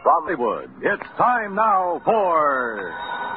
From Hollywood, it's time now for...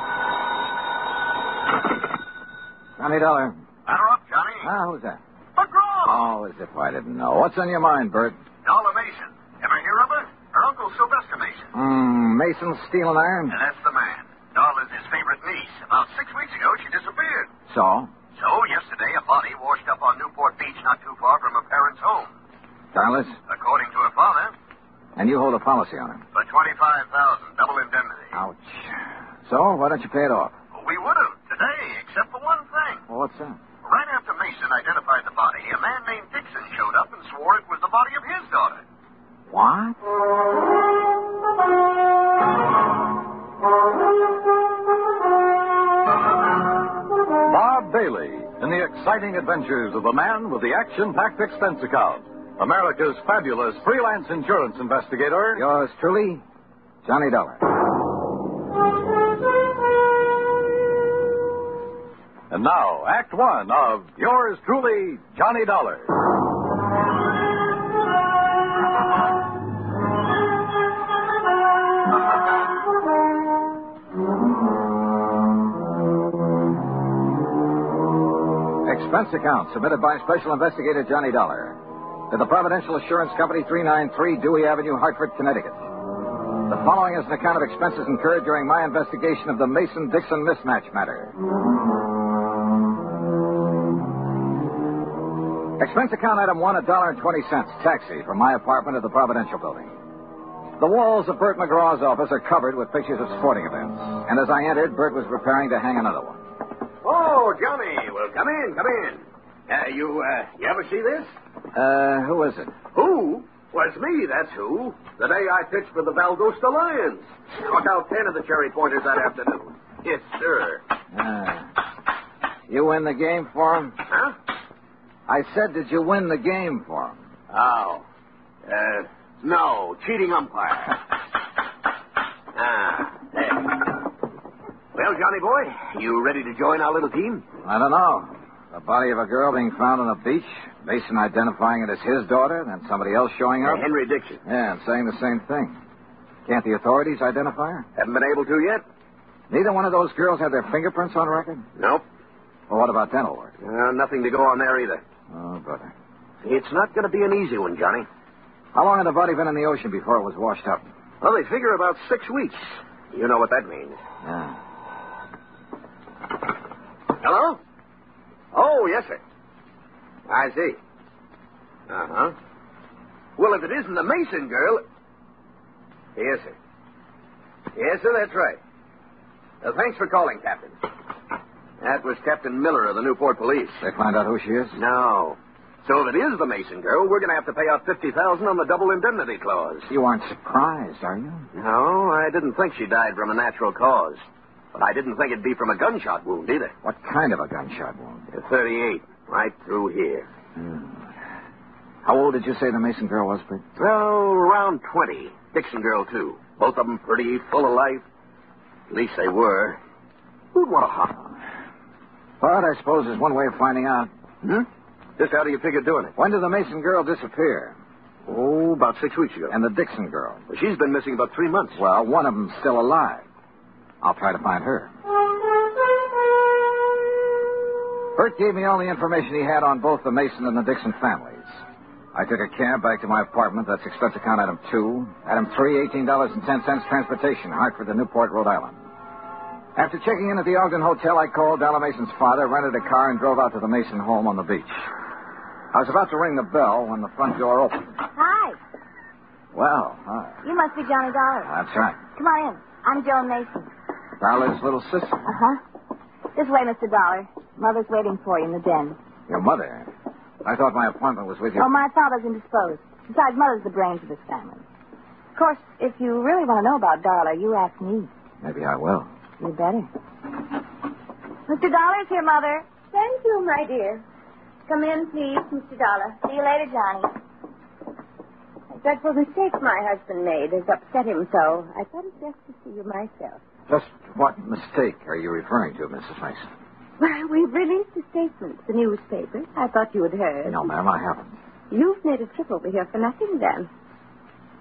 $20. Batter up, Johnny. Who's that? McGraw. Oh, as if I didn't know. What's on your mind, Bert? Dollar Mason. Ever hear of her? Her uncle, Sylvester Mason. Mason Steel and Iron? And that's the man. Doll is his favorite niece. About 6 weeks ago, she disappeared. So? So, yesterday, a body washed up on Newport Beach not too far from her parents' home. Darlis? According to her father. And you hold a policy on her? For $25,000, double indemnity. Ouch. So, why don't you pay it off? We would have, today, except for one thing. Well, what's that? Right after Mason identified the body, a man named Dixon showed up and swore it was the body of his daughter. What? Bob Bailey in the exciting adventures of the man with the action-packed expense account. America's fabulous freelance insurance investigator. Yours truly, Johnny Dollar. And now, Act One of yours truly, Johnny Dollar. Expense account submitted by Special Investigator Johnny Dollar to the Providential Assurance Company, 393 Dewey Avenue, Hartford, Connecticut. The following is an account of expenses incurred during my investigation of the Mason-Dixon mismatch matter. Expense account item 1, $1.20, taxi from my apartment to the Providential Building. The walls of Bert McGraw's office are covered with pictures of sporting events. And as I entered, Bert was preparing to hang another one. Oh, Johnny. Well, come in, come in. You ever see this? Who is it? Who? Well, it's me, that's who. The day I pitched for the Valdosta Lions. Struck out 10 of the cherry pointers that afternoon. Yes, sir. You win the game for him? Huh? I said, did you win the game for him? Oh. No, cheating umpire. There. Well, Johnny boy, you ready to join our little team? I don't know. The body of a girl being found on a beach, Mason identifying it as his daughter, then somebody else showing up. Henry Dixon. Yeah, and saying the same thing. Can't the authorities identify her? Haven't been able to yet? Neither one of those girls had their fingerprints on record? Nope. Well, what about dental work? Nothing to go on there either. Oh, brother. It's not going to be an easy one, Johnny. How long had the body been in the ocean before it was washed up? Well, they figure about 6 weeks. You know what that means. Yeah. Hello? Oh, yes, sir. I see. Uh-huh. Well, if it isn't the Mason girl... Yes, sir. Yes, sir, that's right. Thanks for calling, Captain. That was Captain Miller of the Newport Police. They find out who she is? No. So if it is the Mason girl, we're going to have to pay out $50,000 on the double indemnity clause. You aren't surprised, are you? No, I didn't think she died from a natural cause. But I didn't think it'd be from a gunshot wound either. What kind of a gunshot wound? A 38, right through here. How old did you say the Mason girl was, Bert? Well, around 20. Dixon girl, too. Both of them pretty, full of life. At least they were. Who'd want to hop? But I suppose there's one way of finding out. Just how do you figure doing it? When did the Mason girl disappear? Oh, about 6 weeks ago. And the Dixon girl? Well, she's been missing about 3 months. Well, one of them's still alive. I'll try to find her. Bert gave me all the information he had on both the Mason and the Dixon families. I took a cab back to my apartment. That's expense account item 2. Item 3, $18.10 transportation, Hartford to Newport, Rhode Island. After checking in at the Ogden Hotel, I called Dollar Mason's father, rented a car, and drove out to the Mason home on the beach. I was about to ring the bell when the front door opened. Hi. Well, hi. You must be Johnny Dollar. That's right. Come on in. I'm Joan Mason. Dollar's little sister. Uh-huh. This way, Mr. Dollar. Mother's waiting for you in the den. Your mother? I thought my appointment was with you. Oh, my father's indisposed. Besides, Mother's the brains of this family. Of course, if you really want to know about Dollar, you ask me. Maybe I will. You better. Mr. Dollar's here, Mother. Thank you, my dear. Come in, please, Mr. Dollar. See you later, Johnny. A dreadful mistake my husband made has upset him so. I thought it best to see you myself. Just what mistake are you referring to, Mrs. Mason? Well, we've released a statement to the newspaper. I thought you had heard. No, ma'am, I haven't. You've made a trip over here for nothing, then.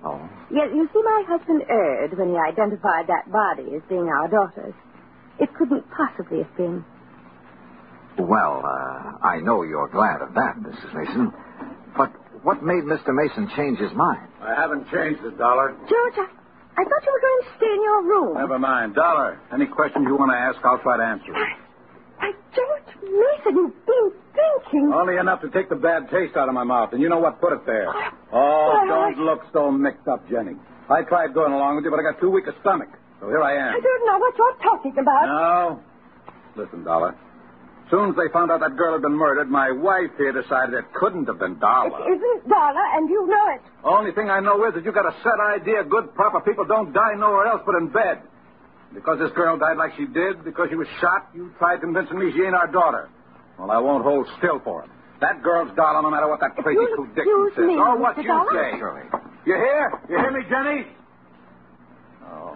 Oh? Yeah, you see, my husband erred when he identified that body as being our daughter's. It couldn't possibly have been. Well, I know you're glad of that, Mrs. Mason. But what made Mr. Mason change his mind? I haven't changed it, Dollar. George, I thought you were going to stay in your room. Never mind. Dollar, any questions you want to ask, I'll try to answer them. Why, George Mason, you've been thinking. Only enough to take the bad taste out of my mouth, and you know what put it there. Don't look so mixed up, Jenny. I tried going along with you, but I got too weak a stomach. So here I am. I don't know what you're talking about. No. Listen, Dollar. As soon as they found out that girl had been murdered, my wife here decided it couldn't have been Dollar. It isn't Dollar, and you know it. Only thing I know is that you got a set idea good, proper people don't die nowhere else but in bed. Because this girl died like she did, because she was shot, you tried convincing me she ain't our daughter. Well, I won't hold still for it. That girl's Dollar, no matter what that crazy Sue Dixon says. Me, or what Mr. you Dollar? say. Shirley. You hear? You hear me, Jenny? Oh.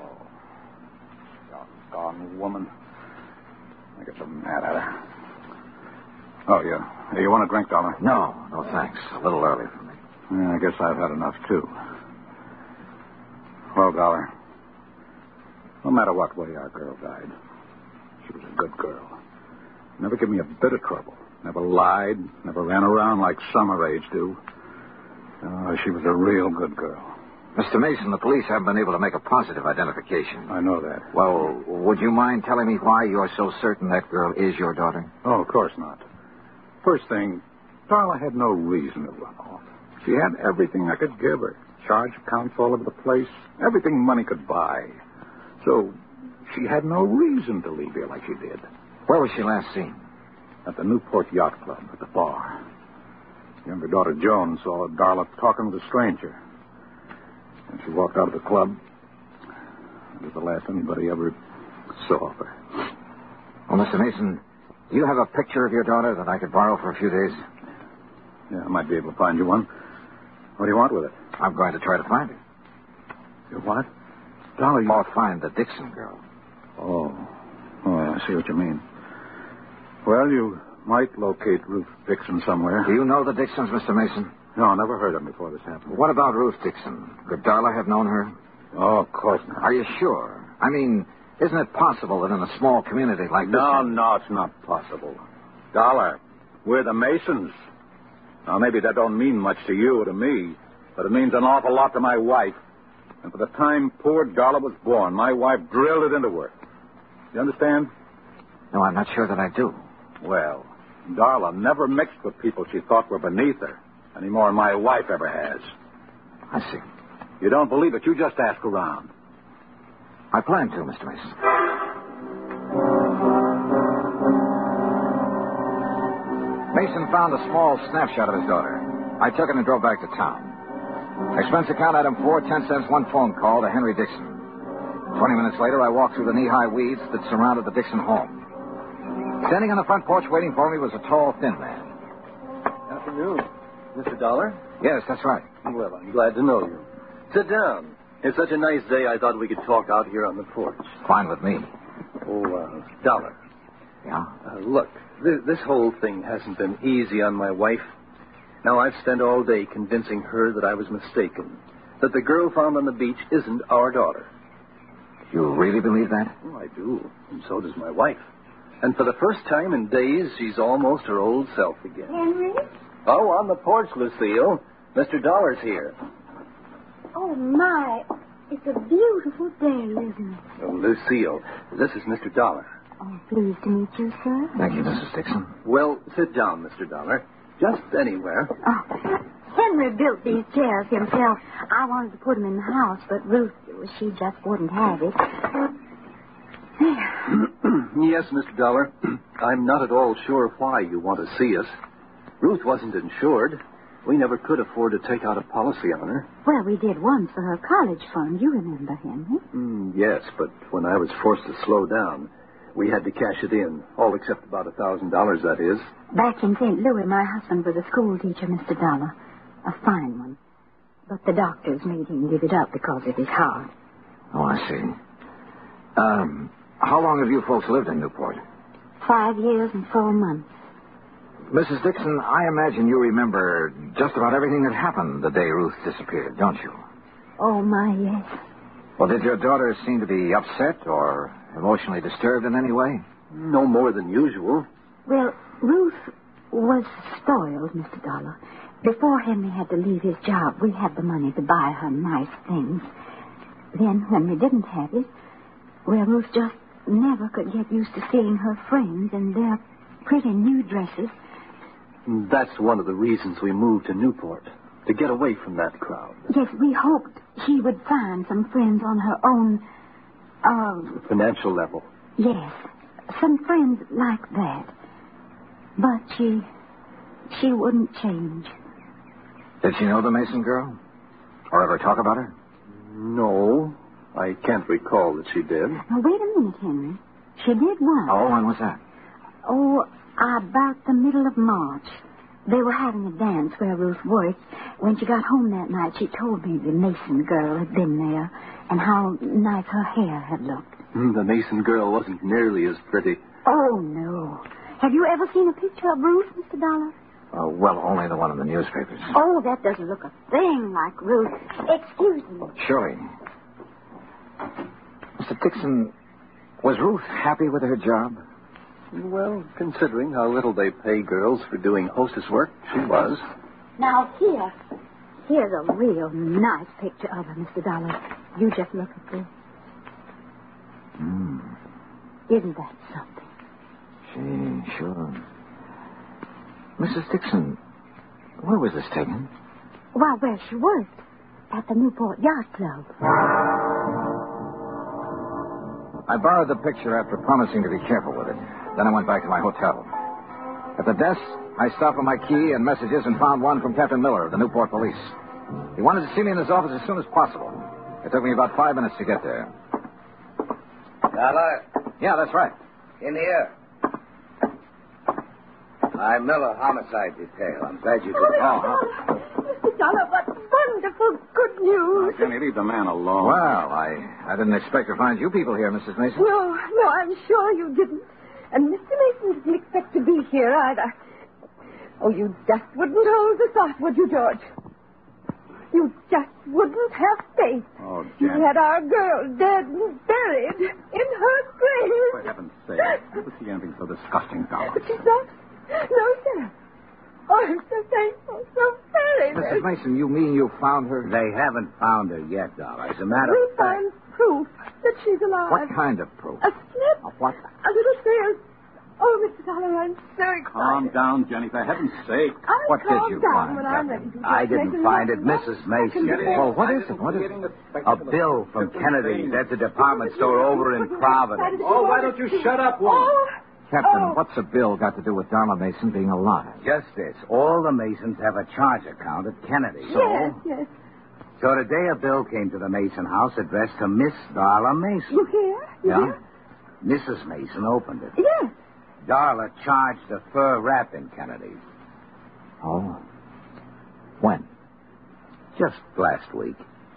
Doggone woman. I get so mad at her. Oh, yeah. Hey, you want a drink, Dollar? No, thanks. A little early for me. Yeah, I guess I've had enough, too. Well, Dollar, no matter what way our girl died, she was a good girl. Never gave me a bit of trouble. Never lied. Never ran around like some her age do. She was a real good girl. Mr. Mason, the police haven't been able to make a positive identification. I know that. Well, would you mind telling me why you're so certain that girl is your daughter? Oh, of course not. First thing, Darla had no reason to run off. She had everything I could give her. Charge accounts all over the place. Everything money could buy. So she had no reason to leave here like she did. Where was she last seen? At the Newport Yacht Club, at the bar. Younger daughter Joan saw Darla talking with a stranger. And she walked out of the club. It was the last anybody ever saw of her. Well, Mr. Mason, do you have a picture of your daughter that I could borrow for a few days? Yeah, I might be able to find you one. What do you want with it? I'm going to try to find her. You what? Dollar, you... Or find the Dixon girl. Oh, I see what you mean. Well, you might locate Ruth Dixon somewhere. Do you know the Dixons, Mr. Mason? No, never heard of them before this happened. What about Ruth Dixon? Could Darla have known her? Oh, of course not. Are you sure? I mean, isn't it possible that in a small community like this... No, it's not possible. Dollar, we're the Masons. Now, maybe that don't mean much to you or to me, but it means an awful lot to my wife. And for the time poor Darla was born, my wife drilled it into her. You understand? No, I'm not sure that I do. Well, Darla never mixed with people she thought were beneath her, any more than my wife ever has. I see. You don't believe it, you just ask around. I plan to, Mr. Mason. Mason found a small snapshot of his daughter. I took it and drove back to town. Expense account item 4, 10 cents, one phone call to Henry Dixon. 20 minutes later, I walked through the knee-high weeds that surrounded the Dixon home. Standing on the front porch waiting for me was a tall, thin man. Afternoon. Mr. Dollar? Yes, that's right. Well, I'm glad to know you. Sit down. It's such a nice day, I thought we could talk out here on the porch. Fine with me. Oh, Dollar. Yeah? Look, this whole thing hasn't been easy on my wife. Now, I've spent all day convincing her that I was mistaken, that the girl found on the beach isn't our daughter. You really believe that? Oh, I do, and so does my wife. And for the first time in days, she's almost her old self again. Henry? Oh, on the porch, Lucille. Mr. Dollar's here. Oh, my. It's a beautiful day, isn't it? Oh, Lucille, this is Mr. Dollar. Oh, pleased to meet you, sir. Thank you, Mrs. Dixon. Well, sit down, Mr. Dollar. Just anywhere. Oh, Henry built these chairs himself. I wanted to put them in the house, but Ruth, she just wouldn't have it. Yes, Mr. Dollar. I'm not at all sure why you want to see us. Ruth wasn't insured. We never could afford to take out a policy on her. Well, we did one for her college fund. You remember, Henry? Yes, but when I was forced to slow down, we had to cash it in. All except about $1,000, that is. Back in St. Louis, my husband was a school teacher, Mr. Dollar. A fine one. But the doctors made him give it up because of his heart. Oh, I see. How long have you folks lived in Newport? 5 years and 4 months. Mrs. Dixon, I imagine you remember just about everything that happened the day Ruth disappeared, don't you? Oh, my, yes. Well, did your daughter seem to be upset or emotionally disturbed in any way? No more than usual. Well, Ruth was spoiled, Mr. Dollar. Before Henry had to leave his job, we had the money to buy her nice things. Then, when we didn't have it, well, Ruth just never could get used to seeing her friends in their pretty new dresses. That's one of the reasons we moved to Newport, to get away from that crowd. Yes, we hoped she would find some friends on her own, Financial level. yes, some friends like that. But she wouldn't change. Did she know the Mason girl? Or ever talk about her? No, I can't recall that she did. Now, wait a minute, Henry. She did once. Oh, when was that? Oh, about the middle of March. They were having a dance where Ruth worked. When she got home that night, she told me the Mason girl had been there and how nice her hair had looked. The Mason girl wasn't nearly as pretty. Oh, no. Have you ever seen a picture of Ruth, Mr. Dollar? Well, only the one in the newspapers. Oh, that doesn't look a thing like Ruth. Excuse me. Surely. Mr. Dixon, was Ruth happy with her job? Well, considering how little they pay girls for doing hostess work, she was. Now, here's a real nice picture of her, Mr. Dollar. You just look at this. Isn't that something? Sure. Mrs. Dixon, where was this taken? Well, where she worked. At the Newport Yacht Club. I borrowed the picture after promising to be careful with it. Then I went back to my hotel. At the desk, I stopped for my key and messages and found one from Captain Miller of the Newport Police. He wanted to see me in his office as soon as possible. It took me about 5 minutes to get there. Dollar, Yeah, that's right. in here. I'm Miller, Homicide Detail. I'm glad you could... Mr. Dollar, what wonderful good news. Jenny, leave the man alone. Well, I didn't expect to find you people here, Mrs. Mason. No, I'm sure you didn't. And Mr. Mason didn't expect to be here either. Oh, you just wouldn't hold the thought, would you, George? You just wouldn't have faith. Oh, You Jenny. had our girl dead and buried in her grave. For heaven's sake. Never see anything so disgusting, Dollar. But she's not. No, sir. Oh, I'm so thankful. So very Mrs. Mason, you mean you found her? They haven't found her yet, Dollar. As a matter We of fact... found proof that she's alive. What kind of proof? A slip. Of what? A little trail. Oh, Mr. Dollar, I'm so excited. Calm down, Jenny, for heaven's sake. I'll What did calm you down find, when I'm Captain? ready to I Mason, didn't find it. what Mrs. I Mason can do. did it. Well, what is it? What is it? A bill from Kennedy's at the department store over in Providence. Oh, why don't you shut up, woman? Oh, Captain, what's a bill got to do with Darla Mason being alive? Just this. All the Masons have a charge account at Kennedy's. yes. So today a bill came to the Mason house addressed to Miss Darla Mason. You hear? You Yeah? hear? Mrs. Mason opened it. Yes. Darla charged a fur wrap in Kennedy's. Oh. When? Just last week.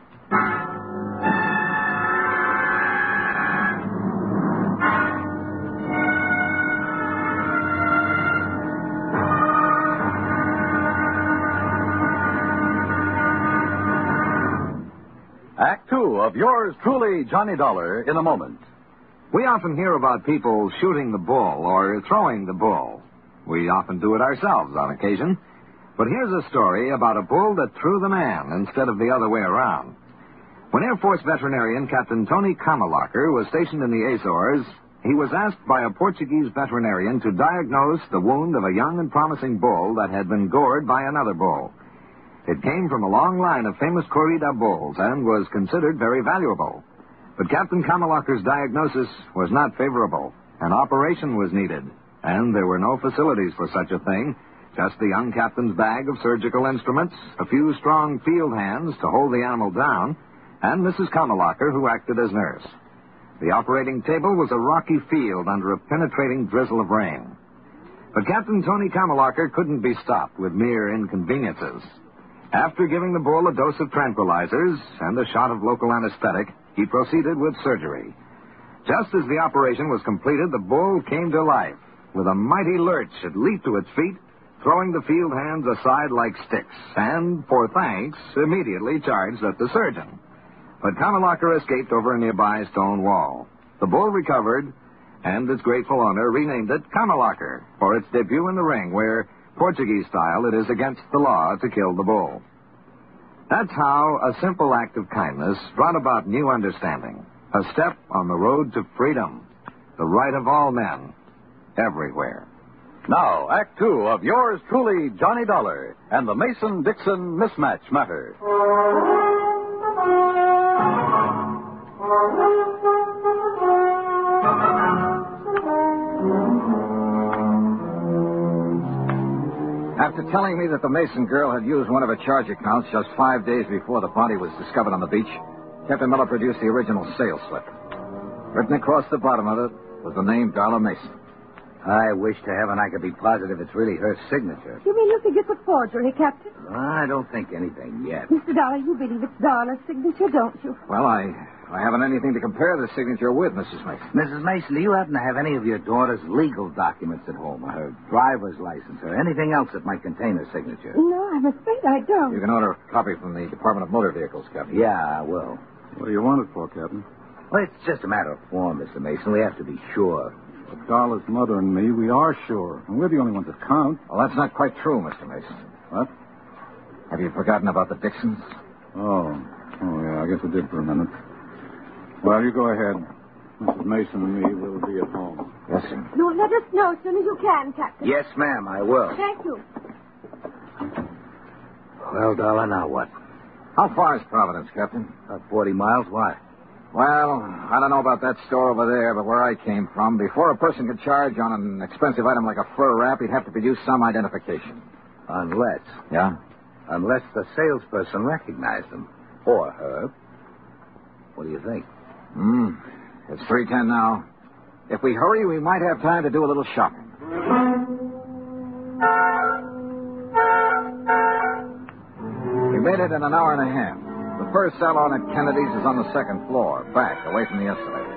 Act two of yours truly, Johnny Dollar, in a moment. We often hear about people shooting the bull or throwing the bull. We often do it ourselves on occasion. But here's a story about a bull that threw the man instead of the other way around. When Air Force veterinarian Captain Tony Kamalacher was stationed in the Azores, he was asked by a Portuguese veterinarian to diagnose the wound of a young and promising bull that had been gored by another bull. It came from a long line of famous corrida bulls and was considered very valuable. But Captain Kamalacher's diagnosis was not favorable. An operation was needed, and there were no facilities for such a thing. Just the young captain's bag of surgical instruments, a few strong field hands to hold the animal down, and Mrs. Kamalacher, who acted as nurse. The operating table was a rocky field under a penetrating drizzle of rain. But Captain Tony Kamalacher couldn't be stopped with mere inconveniences. After giving the bull a dose of tranquilizers and a shot of local anesthetic, he proceeded with surgery. Just as the operation was completed, the bull came to life. With a mighty lurch, it leaped to its feet, throwing the field hands aside like sticks, and, for thanks, immediately charged at the surgeon. but Kammerlacher escaped over a nearby stone wall. The bull recovered, and its grateful owner renamed it Kammerlacher for its debut in the ring, where, Portuguese style, it is against the law to kill the bull. That's how a simple act of kindness brought about new understanding, a step on the road to freedom, the right of all men, everywhere. Now, Act Two of yours truly, Johnny Dollar, and the Mason-Dixon mismatch matter. After telling me that the Mason girl had used one of her charge accounts just 5 days before the body was discovered on the beach, Captain Miller produced the original sales slip. Written across the bottom of it was the name Darla Mason. I wish to heaven I could be positive it's really her signature. You mean you think it's a forgery, Captain? I don't think anything yet. Mr. Dollar, you believe it's Darla's signature, don't you? Well, I haven't anything to compare the signature with, Mrs. Mason. Mrs. Mason, do you happen to have any of your daughter's legal documents at home, or her driver's license, or anything else that might contain her signature? No, I'm afraid I don't. You can order a copy from the Department of Motor Vehicles, Captain. Yeah, I will. What do you want it for, Captain? Well, it's just a matter of form, Mr. Mason. We have to be sure. But Darla's mother and me, we are sure. And we're the only ones that count. Well, that's not quite true, Mr. Mason. What? Have you forgotten about the Dixons? Oh, yeah, I guess I did for a minute. Well, you go ahead. Mrs. Mason and me will be at home. Yes, sir. No, let us know as soon as you can, Captain. Yes, ma'am, I will. Thank you. Well, Darla, now what? How far is Providence, Captain? About 40 miles. Why? Well, I don't know about that store over there, but where I came from, before a person could charge on an expensive item like a fur wrap, he'd have to produce some identification. Unless. Yeah? Unless the salesperson recognized him. Or her. What do you think? It's 3:10 now. If we hurry, we might have time to do a little shopping. We made it in an hour and a half. The first salon at Kennedy's is on the second floor, back, away from the escalator.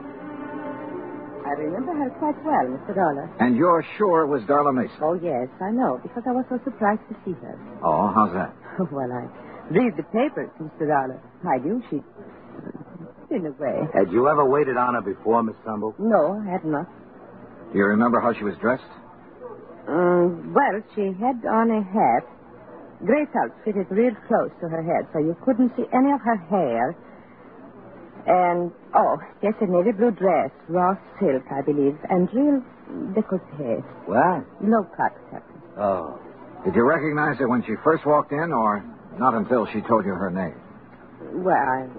I remember her quite well, Mr. Dollar. And you're sure it was Darla Mason? Oh, yes, I know, because I was so surprised to see her. Oh, how's that? Well, I read the papers, Mr. Dollar. I knew she... in a way. Had you ever waited on her before, Miss Trumbull? No, I had not. Do you remember how she was dressed? Well, she had on a hat. Gray felt fitted real close to her head, so you couldn't see any of her hair. And, yes, a navy blue dress, raw silk, I believe, and real décolleté. What? Low cut, Captain. Oh. Did you recognize her when she first walked in, or not until she told you her name? Well,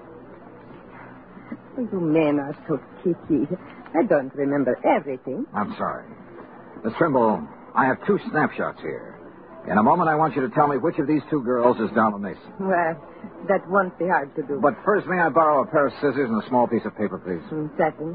you men are so kicky. I don't remember everything. I'm sorry. Miss Trimble, I have 2 snapshots here. In a moment, I want you to tell me which of these 2 girls is Darla Mason. Well, that won't be hard to do. But first, may I borrow a pair of scissors and a small piece of paper, please? Certainly.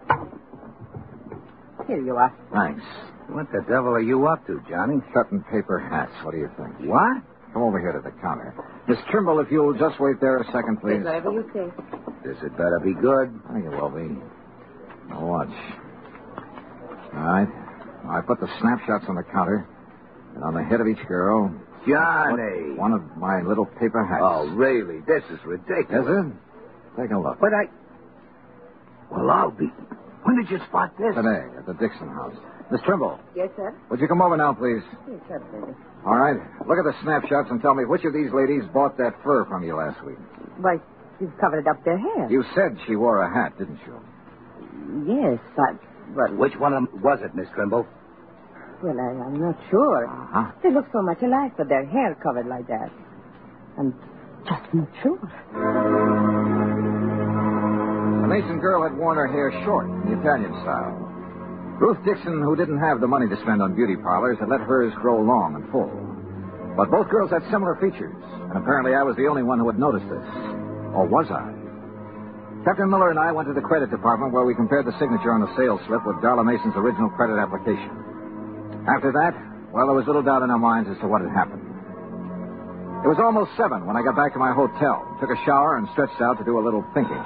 Here you are. Thanks. What the devil are you up to, Johnny? Cut and paper hats. What do you think? What? Come over here to the counter. Miss Trimble, if you'll just wait there a second, please. Whatever you say. This had better be good. I think it will be. Now watch. All right. I put the snapshots on the counter. And on the head of each girl... Johnny! One of my little paper hats. Oh, really? This is ridiculous. Is it? Take a look. But Well, I'll be... When did you spot this? Today, at the Dixon house. Miss Trimble. Yes, sir? Would you come over now, please? Yes, certainly. All right. Look at the snapshots and tell me which of these ladies bought that fur from you last week. Why, you've covered up their hair. You said she wore a hat, didn't you? Yes, but... Which one of them was it, Miss Trimble? Well, I'm not sure. Uh-huh. They look so much alike with their hair covered like that. I'm just not sure. The Mason girl had worn her hair short, in the Italian style. Ruth Dixon, who didn't have the money to spend on beauty parlors, had let hers grow long and full. But both girls had similar features, and apparently I was the only one who had noticed this. Or was I? Captain Miller and I went to the credit department where we compared the signature on the sales slip with Darla Mason's original credit application. After that, well, there was little doubt in our minds as to what had happened. It was almost 7 when I got back to my hotel, took a shower, and stretched out to do a little thinking.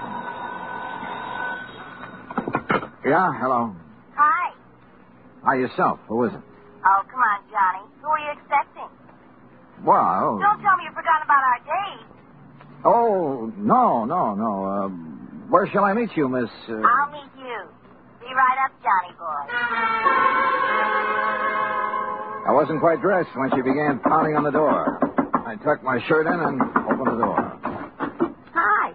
Yeah, hello. Hi. Hi, yourself. Who is it? Oh, come on, Johnny. Who are you expecting? Well... Don't tell me you've forgotten about our date. Oh, no. Where shall I meet you, Miss... I'll meet you. Be right up, Johnny boy. I wasn't quite dressed when she began pounding on the door. I tucked my shirt in and opened the door. Hi.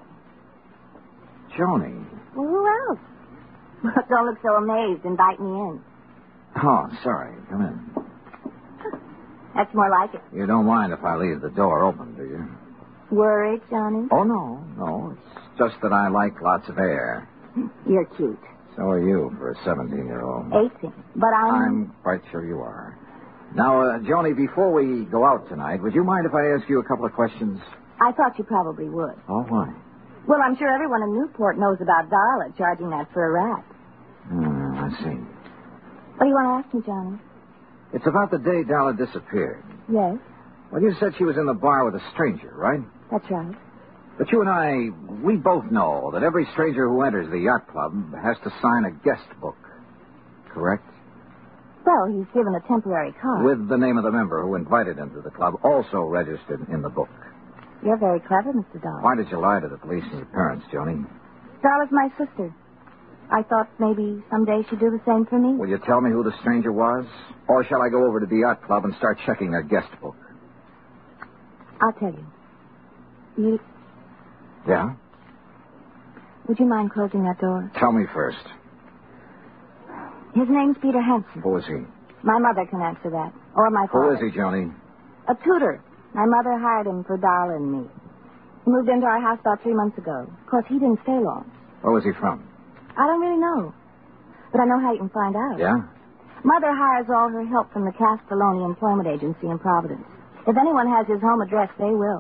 Joni. Well, who else? Don't look so amazed. Invite me in. Oh, sorry. Come in. That's more like it. You don't mind if I leave the door open, do you? Worried, Johnny? Oh, no. It's just that I like lots of air. You're cute. So are you for a 17-year-old. 18. But I'm quite sure you are. Now, Joni, before we go out tonight, would you mind if I ask you a couple of questions? I thought you probably would. Oh, why? Well, I'm sure everyone in Newport knows about Darla charging that for a rat. I see. What do you want to ask me, Johnny? It's about the day Darla disappeared. Yes, Well, you said she was in the bar with a stranger, right? that's right. But you and I, we both know that every stranger who enters the yacht club has to sign a guest book. Correct? Well, he's given a temporary card. With the name of the member who invited him to the club also registered in the book. You're very clever, Mr. Darla. Why did you lie to the police and your parents, Joni? Darla's my sister. I thought maybe someday she'd do the same for me. Will you tell me who the stranger was? Or shall I go over to the yacht club and start checking their guest book? I'll tell you. Yeah? Would you mind closing that door? Tell me first. His name's Peter Hansen. Who is he? My mother can answer that. Or my father. Who is he, Joni? A tutor. My mother hired him for Darla and me. He moved into our house about 3 months ago. Of course, he didn't stay long. Where was he from? I don't really know. But I know how you can find out. Yeah? Mother hires all her help from the Castelloni Employment Agency in Providence. If anyone has his home address, they will.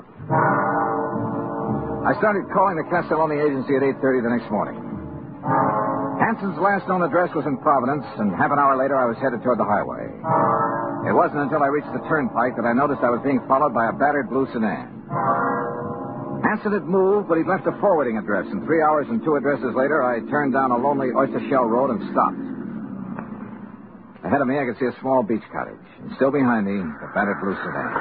I started calling the Castelloni Agency at 8:30 the next morning. Hansen's last known address was in Providence, and half an hour later I was headed toward the highway. It wasn't until I reached the turnpike that I noticed I was being followed by a battered blue sedan. Hansen had moved, but he'd left a forwarding address, and 3 hours and 2 addresses later, I turned down a lonely oyster shell road and stopped. Ahead of me, I could see a small beach cottage, and still behind me, the battered blue sedan.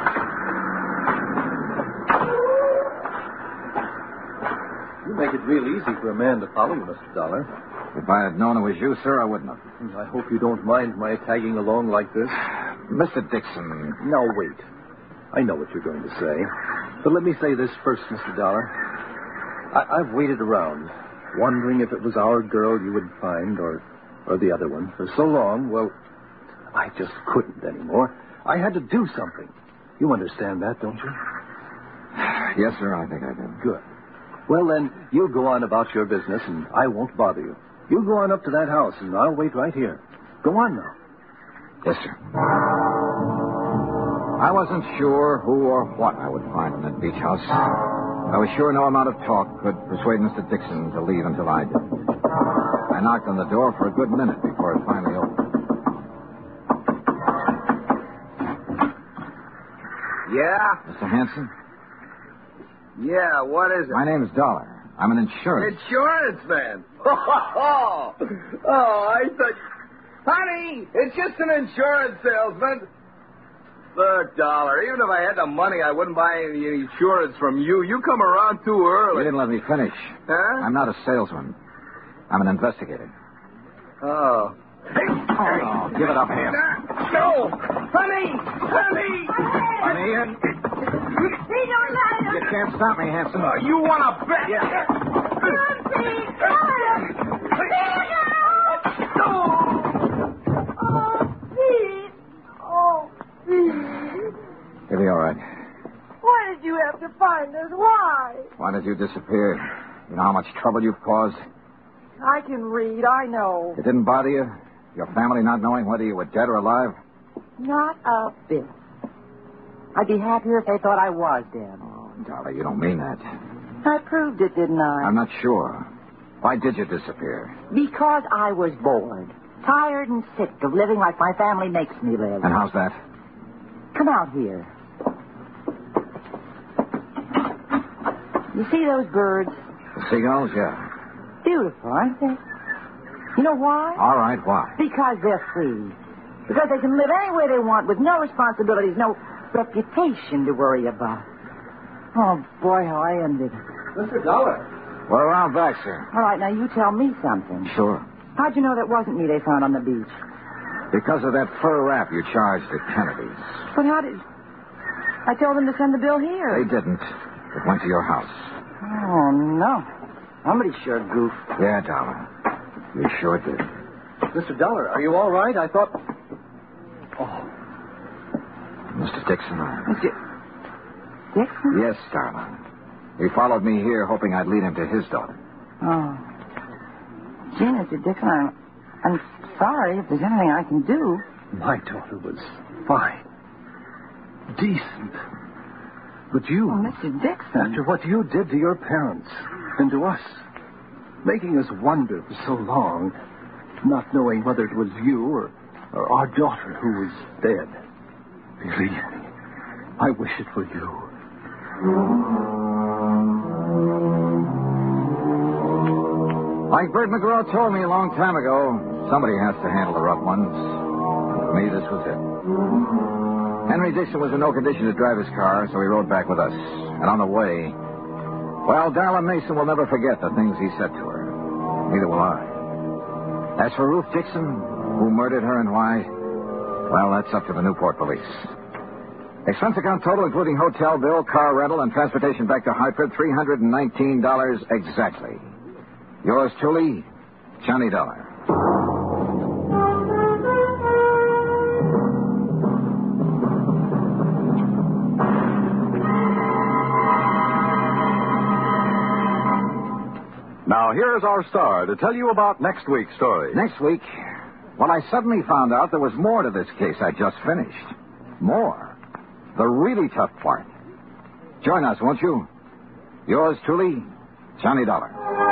You make it real easy for a man to follow you, Mr. Dollar. If I had known it was you, sir, I wouldn't have. I hope you don't mind my tagging along like this. Mr. Dixon. Now, wait. I know what you're going to say. But let me say this first, Mr. Dollar. I've waited around, wondering if it was our girl you would find or the other one for so long. Well, I just couldn't anymore. I had to do something. You understand that, don't you? Yes, sir, I think I do. Good. Well, then, you go on about your business, and I won't bother you. You go on up to that house, and I'll wait right here. Go on now. Yes, sir. I wasn't sure who or what I would find in that beach house. I was sure no amount of talk could persuade Mr. Dixon to leave until I did. I knocked on the door for a good minute before it finally opened. Yeah? Mr. Hansen? Yeah, what is it? My name's Dollar. I'm an insurance. Insurance man. Oh, I thought... Honey, it's just an insurance salesman. Look, Dollar, even if I had the money, I wouldn't buy any insurance from you. You come around too early. You didn't let me finish. Huh? I'm not a salesman. I'm an investigator. Oh. Oh, give it up, Ham. No! Honey! Honey! Honey, you can't stop me, Hanson. You want to bet? Yeah. You'll be all right. Why did you have to find us? Why? Why did you disappear? You know how much trouble you've caused? I can read, I know. It didn't bother you? Your family not knowing whether you were dead or alive? Not a bit. I'd be happier if they thought I was dead. Oh, Dolly, you don't mean that. I proved it, didn't I? I'm not sure. Why did you disappear? Because I was bored. Tired and sick of living like my family makes me live. And how's that? Come out here. You see those birds? The seagulls, yeah. Beautiful, aren't they? You know why? All right, why? Because they're free. Because they can live any way they want with no responsibilities, no reputation to worry about. Oh, boy, how I envied it. Mr. Dollar. We're around back, sir. All right, now you tell me something. Sure. How'd you know that wasn't me they found on the beach? Because of that fur wrap you charged at Kennedy's. But how did... I told them to send the bill here. They didn't. It went to your house. Oh, no. Somebody sure goofed. Yeah, Dollar. You sure did. Mr. Dollar, are you all right? I thought... Oh. Mr. Dixon. Mr. Dixon? Yes, darling. He followed me here hoping I'd lead him to his daughter. Oh. Gee, Mr. Dixon, I'm sorry if there's anything I can do. My daughter was fine. Decent. But you... Oh, Mr. Dixon. After what you did to your parents and to us, making us wonder for so long, not knowing whether it was you or our daughter who was dead. Believe me, I wish it were you. Like Bert McGraw told me a long time ago, somebody has to handle the rough ones. For me, this was it. Henry Dixon was in no condition to drive his car, so he rode back with us. And on the way, well, Darla Mason will never forget the things he said to her. Neither will I. As for Ruth Dixon, who murdered her and why, well, that's up to the Newport police. Expense account total, including hotel bill, car rental, and transportation back to Hartford, $319 exactly. Yours truly, Johnny Dollar. Now, here's our star to tell you about next week's story. Next week, well, I suddenly found out there was more to this case I just finished. More. The really tough part. Join us, won't you? Yours truly, Johnny Dollar.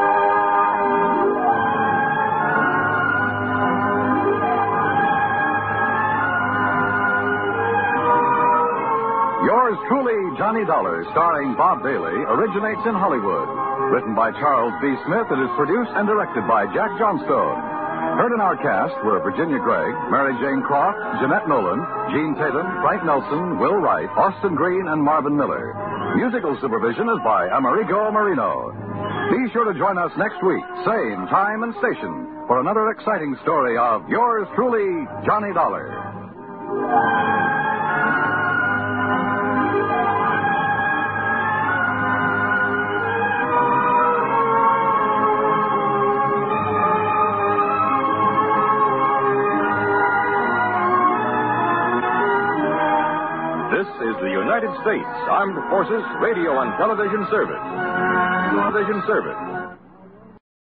Yours truly, Johnny Dollar, starring Bob Bailey, originates in Hollywood. Written by Charles B. Smith, it is produced and directed by Jack Johnstone. Heard in our cast were Virginia Gregg, Mary Jane Croft, Jeanette Nolan, Gene Tatum, Frank Nelson, Will Wright, Austin Green, and Marvin Miller. Musical supervision is by Amerigo Marino. Be sure to join us next week, same time and station, for another exciting story of yours truly, Johnny Dollar. This is the United States Armed Forces Radio and Television Service.